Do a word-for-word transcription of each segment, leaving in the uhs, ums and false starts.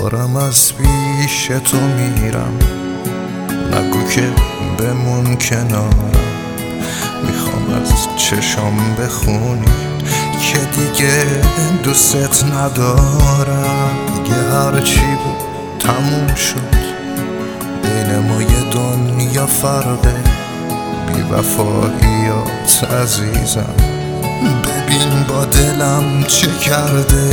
دارم از پیش تو میرم، نگو که بمون کنارم. میخوام از چشام بخونی که دیگه دوست ندارم. دیگه هرچی بود تموم شد، بین ما یه دنیا فرقه. بی وفاییات عزیزم، ببین با دلم چه کرده.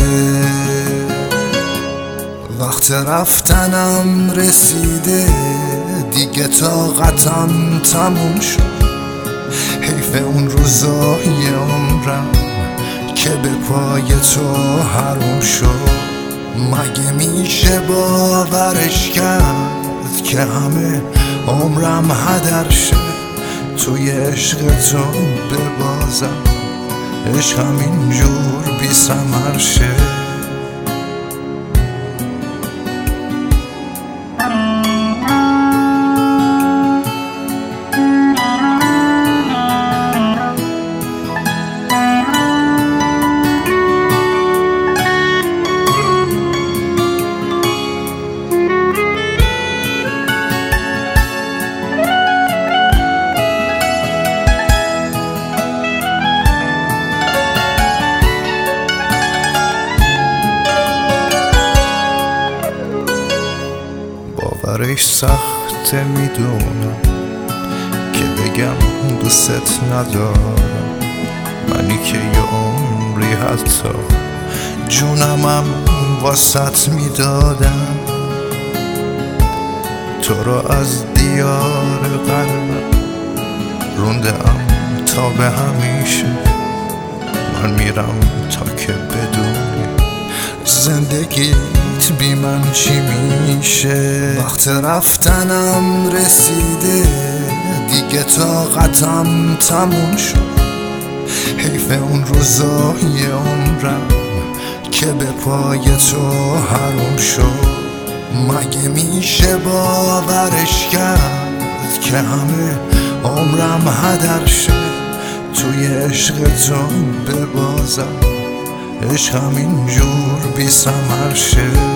وقت رفتنم رسیده، دیگه طاقتم تموم شد. حیف اون روزای عمرم که به پای تو حروم شد. مگه میشه باورش کرد که همه عمرم هدر شه توی عشق تو ببازم، عشقم اینجور بی ثمر شه. باورش سخته میدونم که بگم دوست ندارم. منی که یه عمری حتی جونمم واسط میدادم. تو را از دیار قلبم روندم تا به همیشه. من میرم تا که بدونی زندگیت بی من چی میشه. وقت رفتنم رسیده، دیگه طاقتم تموم شد. حیف اون روزای عمرم که به پای تو حروم شد. مگه میشه باورش کرد که همه عمرم هدر شه توی عشق تو ببازم، عشقم اینجور بی ثمر شه.